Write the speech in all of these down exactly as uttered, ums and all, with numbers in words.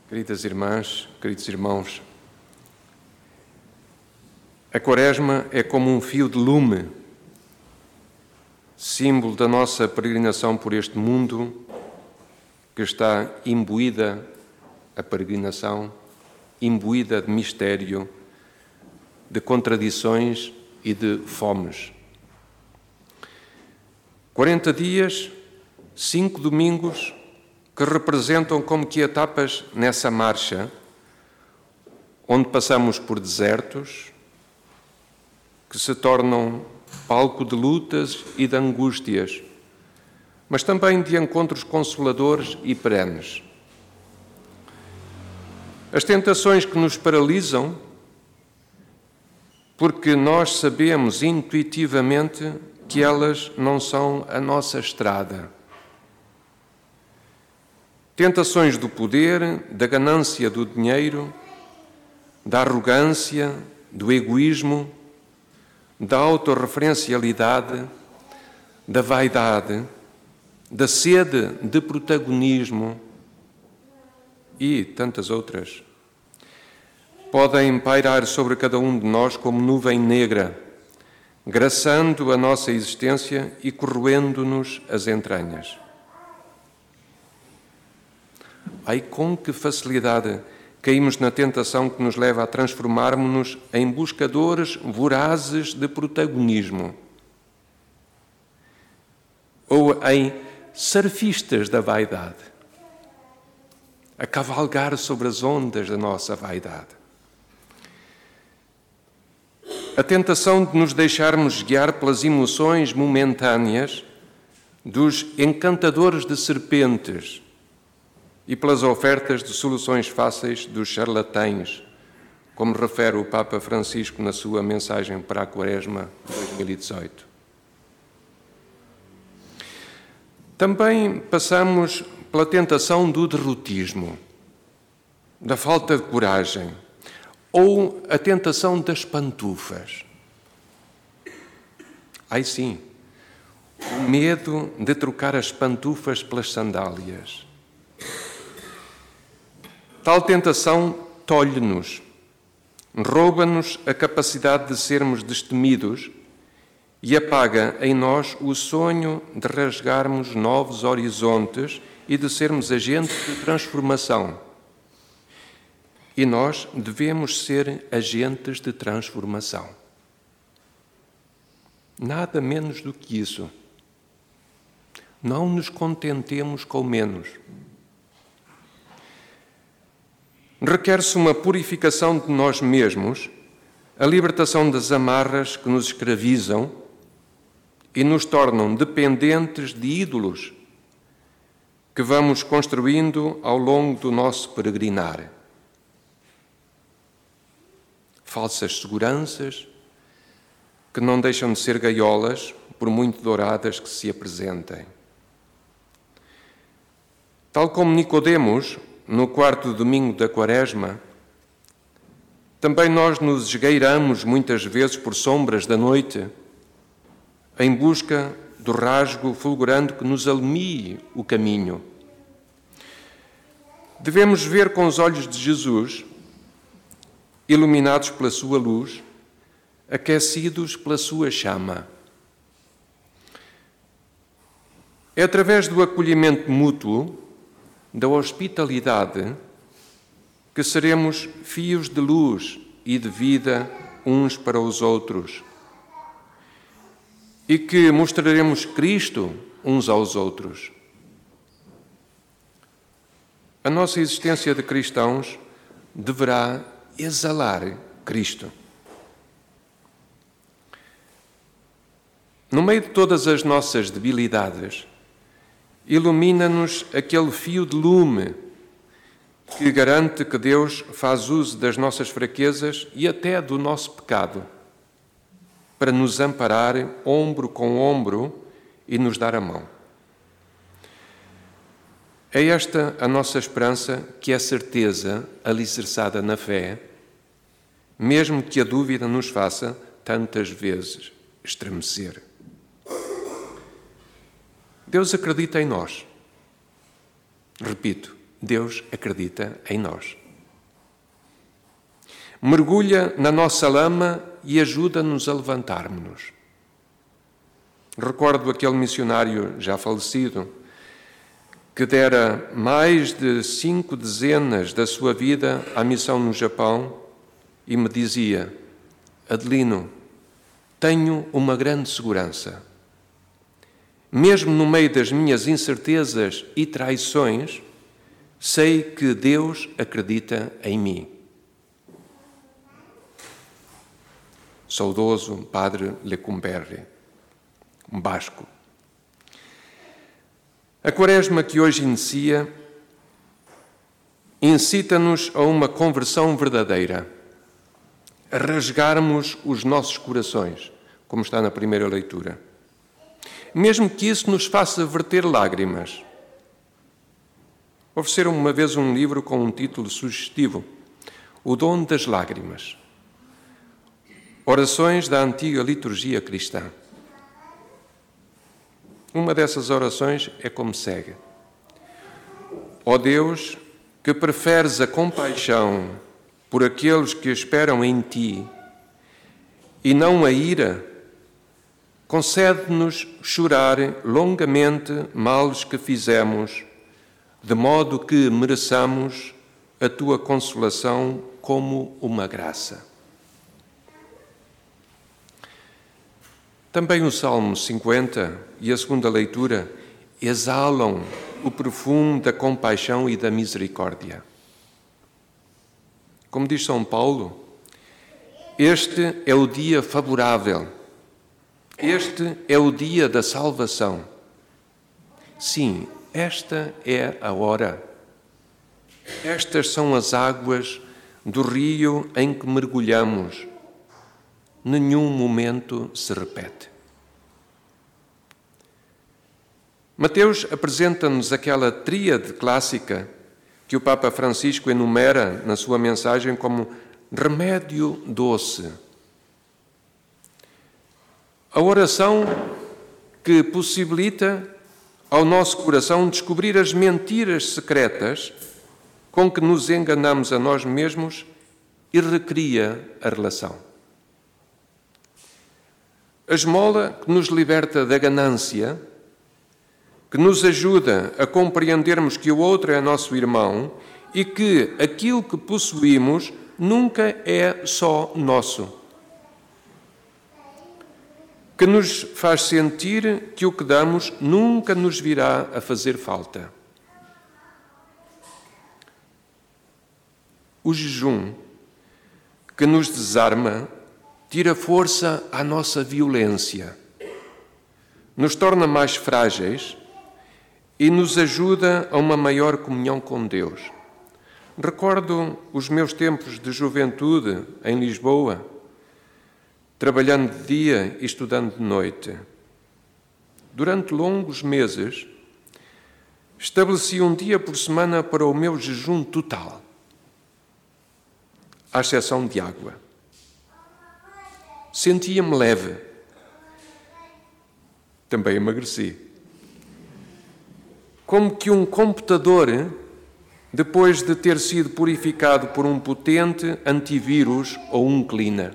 Queridas irmãs, queridos irmãos, a Quaresma é como um fio de lume, símbolo da nossa peregrinação por este mundo que está imbuída, a peregrinação, imbuída de mistério, de contradições e de fomes. quarenta dias, cinco domingos, que representam como que etapas nessa marcha, onde passamos por desertos, que se tornam palco de lutas e de angústias, mas também de encontros consoladores e perenes. As tentações que nos paralisam, porque nós sabemos intuitivamente que elas não são a nossa estrada. Tentações do poder, da ganância do dinheiro, da arrogância, do egoísmo, da autorreferencialidade, da vaidade, da sede de protagonismo e tantas outras, podem pairar sobre cada um de nós como nuvem negra, graçando a nossa existência e corroendo-nos as entranhas. Ai, com que facilidade caímos na tentação que nos leva a transformarmos-nos em buscadores vorazes de protagonismo ou em surfistas da vaidade, a cavalgar sobre as ondas da nossa vaidade. A tentação de nos deixarmos guiar pelas emoções momentâneas dos encantadores de serpentes e pelas ofertas de soluções fáceis dos charlatães, como refere o Papa Francisco na sua mensagem para a Quaresma de dois mil e dezoito. Também passamos pela tentação do derrotismo, da falta de coragem, ou a tentação das pantufas. Ai sim, o medo de trocar as pantufas pelas sandálias. Tal tentação tolhe-nos, rouba-nos a capacidade de sermos destemidos e apaga em nós o sonho de rasgarmos novos horizontes e de sermos agentes de transformação. E nós devemos ser agentes de transformação. Nada menos do que isso. Não nos contentemos com menos. Requer-se uma purificação de nós mesmos, a libertação das amarras que nos escravizam e nos tornam dependentes de ídolos que vamos construindo ao longo do nosso peregrinar. Falsas seguranças que não deixam de ser gaiolas, por muito douradas que se apresentem. Tal como Nicodemos, no quarto domingo da Quaresma, também nós nos esgueiramos muitas vezes por sombras da noite, em busca do rasgo fulgurante que nos alumie o caminho. Devemos ver com os olhos de Jesus, iluminados pela sua luz, aquecidos pela sua chama. É através do acolhimento mútuo, da hospitalidade, que seremos fios de luz e de vida uns para os outros e que mostraremos Cristo uns aos outros. A nossa existência de cristãos deverá exalar Cristo. No meio de todas as nossas debilidades, ilumina-nos aquele fio de lume que garante que Deus faz uso das nossas fraquezas e até do nosso pecado para nos amparar ombro com ombro e nos dar a mão. É esta a nossa esperança, que é certeza alicerçada na fé, mesmo que a dúvida nos faça tantas vezes estremecer. Deus acredita em nós. Repito, Deus acredita em nós. Mergulha na nossa lama e ajuda-nos a levantarmos-nos. Recordo aquele missionário já falecido que dera mais de cinco dezenas da sua vida à missão no Japão e me dizia: Adelino, tenho uma grande segurança. Mesmo no meio das minhas incertezas e traições, sei que Deus acredita em mim. Saudoso Padre Lecumberri, um basco. A Quaresma que hoje inicia incita-nos a uma conversão verdadeira, a rasgarmos os nossos corações, como está na primeira leitura. Mesmo que isso nos faça verter lágrimas. Ofereceram uma vez um livro com um título sugestivo, O Dom das Lágrimas. Orações da antiga liturgia cristã. Uma dessas orações é como segue: Ó Deus, que preferes a compaixão por aqueles que esperam em Ti e não a ira, concede-nos chorar longamente males que fizemos, de modo que mereçamos a Tua consolação como uma graça. Também o Salmo cinquenta e a segunda leitura exalam o perfume da compaixão e da misericórdia. Como diz São Paulo, este é o dia favorável, este é o dia da salvação. Sim, esta é a hora. Estas são as águas do rio em que mergulhamos. Nenhum momento se repete. Mateus apresenta-nos aquela tríade clássica que o Papa Francisco enumera na sua mensagem como remédio doce. A oração que possibilita ao nosso coração descobrir as mentiras secretas com que nos enganamos a nós mesmos e recria a relação. A esmola que nos liberta da ganância, que nos ajuda a compreendermos que o outro é nosso irmão e que aquilo que possuímos nunca é só nosso. Que nos faz sentir que o que damos nunca nos virá a fazer falta. O jejum que nos desarma tira força à nossa violência, nos torna mais frágeis e nos ajuda a uma maior comunhão com Deus. Recordo os meus tempos de juventude em Lisboa, trabalhando de dia e estudando de noite. Durante longos meses, estabeleci um dia por semana para o meu jejum total, à exceção de água. Sentia-me leve. Também emagreci. Como que um computador, depois de ter sido purificado por um potente antivírus ou um cleaner.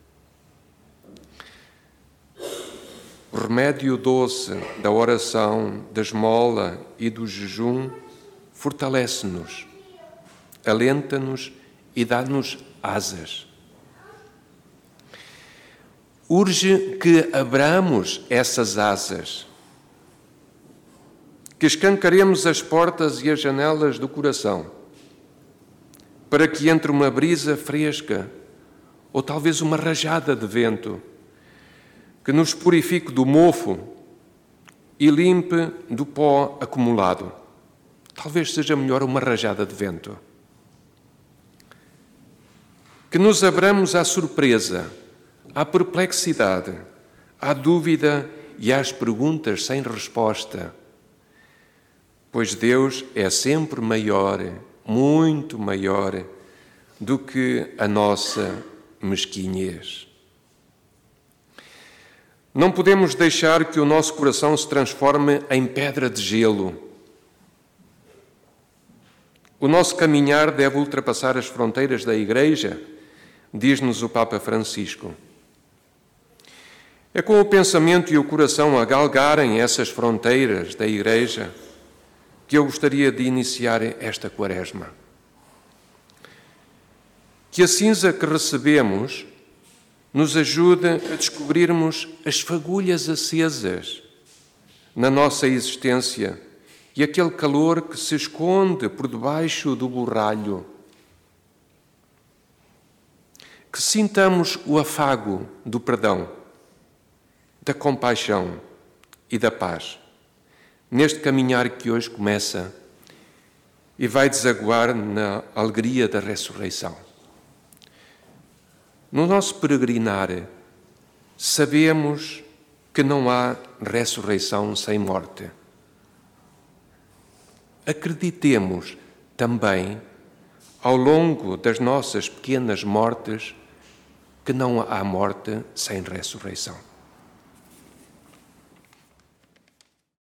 O remédio doce da oração, da esmola e do jejum fortalece-nos, alenta-nos e dá-nos asas. Urge que abramos essas asas, que escancaremos as portas e as janelas do coração, para que entre uma brisa fresca ou talvez uma rajada de vento, que nos purifique do mofo e limpe do pó acumulado. Talvez seja melhor uma rajada de vento. Que nos abramos à surpresa, à perplexidade, à dúvida e às perguntas sem resposta, pois Deus é sempre maior, muito maior, do que a nossa mesquinhez. Não podemos deixar que o nosso coração se transforme em pedra de gelo. O nosso caminhar deve ultrapassar as fronteiras da Igreja, diz-nos o Papa Francisco. É com o pensamento e o coração a galgarem essas fronteiras da Igreja que eu gostaria de iniciar esta Quaresma. Que a cinza que recebemos nos ajude a descobrirmos as fagulhas acesas na nossa existência e aquele calor que se esconde por debaixo do borralho. Que sintamos o afago do perdão, da compaixão e da paz, neste caminhar que hoje começa e vai desaguar na alegria da ressurreição. No nosso peregrinar, sabemos que não há ressurreição sem morte. Acreditemos também, ao longo das nossas pequenas mortes, que não há morte sem ressurreição.